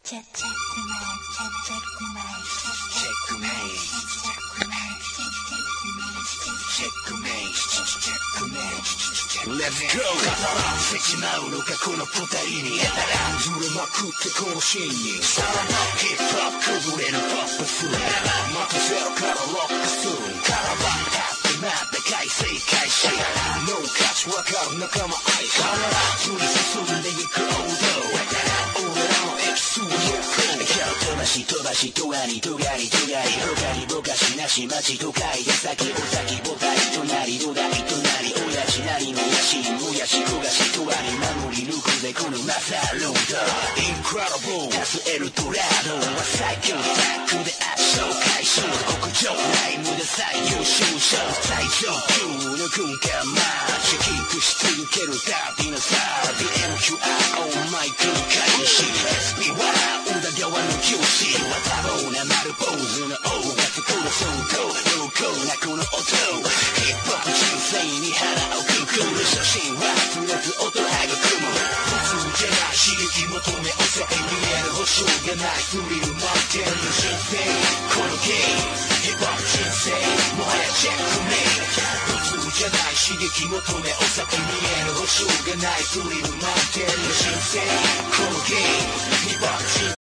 Let's go 語らせちまうのかこの二人にずれまくってこのシーンにさらばヒップホップ崩れるポップス待たせろからロックスカラバンハッピーなって開催開始ノー価値わかる仲間愛必ず進んでいく王道俺らのエキスを飛ばし飛ばしとがりとがりとがり他にぼかしなし街都会で先お先ぼたり隣土台隣親父なりの野心もやし焦がしとわり守り抜くぜこのマサーロードインクラディブル足すエルドラドは最強タッグで圧勝開始屋上ライムで最優秀賞最上級の軍艦マーチキープし続けるダーティなサー DMQI オーマイク開始 SB は裏側の教師は多忙な丸坊主の王が作る相当濃厚なこの音ヒップホップ人生に腹をくくる初心は熱烈音育む普通じゃない刺激求めお酒見える保証がないスリル満点の人生このゲームヒップホップ人生もはやチェックメイト普通じゃない刺激求めお酒見える保証がないスリル満点の人生このゲームヒップホップ人